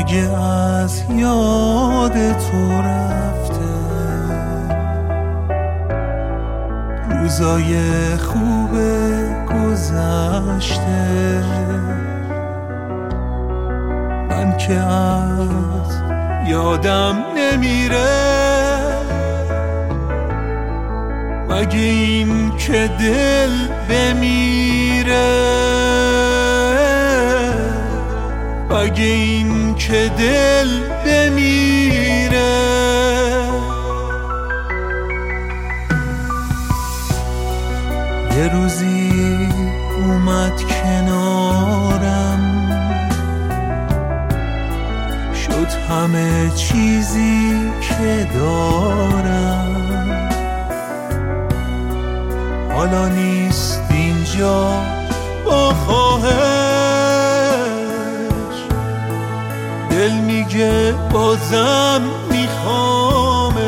اگه از یاد تو رفته روزای خوب گذشته، من که از یادم نمیره مگه این که دل بمیره، مگه این که دل بمیره. یه روزی اومد کنارم شد همه چیزی که دارم، حالا نیست اینجا با خواهش، دل میگه بازم میخوامش،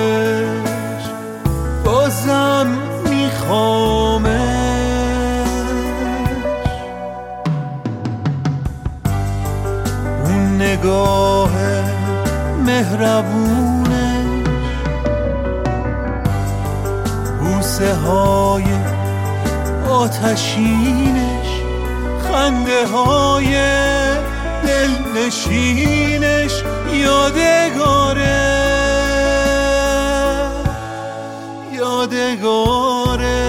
بازم میخوامش. اون نگاه مهربونه، بوسه های آتشینش، خنده های دلنشینش یادگاره، یادگاره.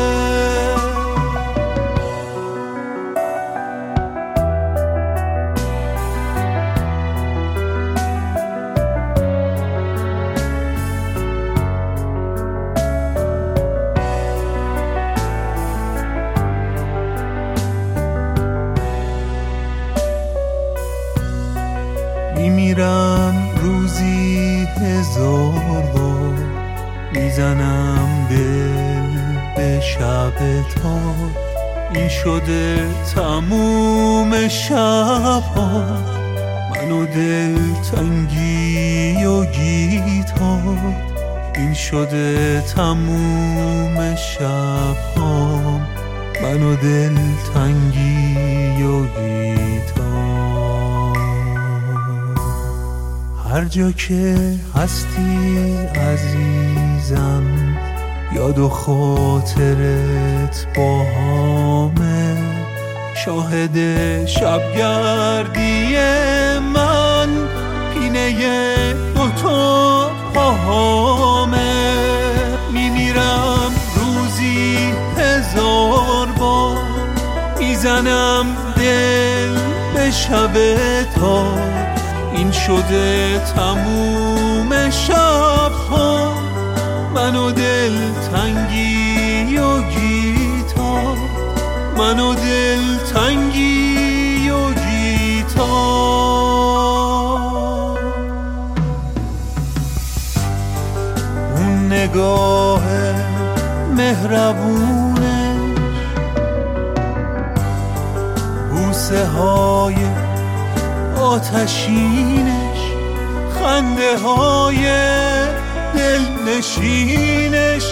میمیرم روزی 1000 بار، میزنم دل به شب تار، این شده تموم شبها، من و دل تنگی و گیتار، این شده تموم شبها، من و دل تنگی و گیتار. هر جا که هستی عزیزم یاد و خاطرت با همه، شاهد شبگردی من پینه دوتا پاهامه. میمیرم روزی 1000 بار، میزنم دل به شب تار، این شده تموم شبها، من و دل تنگی و گیتار، من و دل تنگی و گیتار. اون نگاه مهربونه، بوسه های آتشینش، خنده های دلنشینش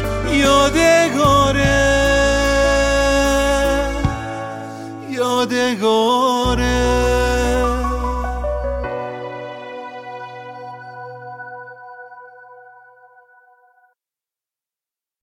یادگاره، یادگاره.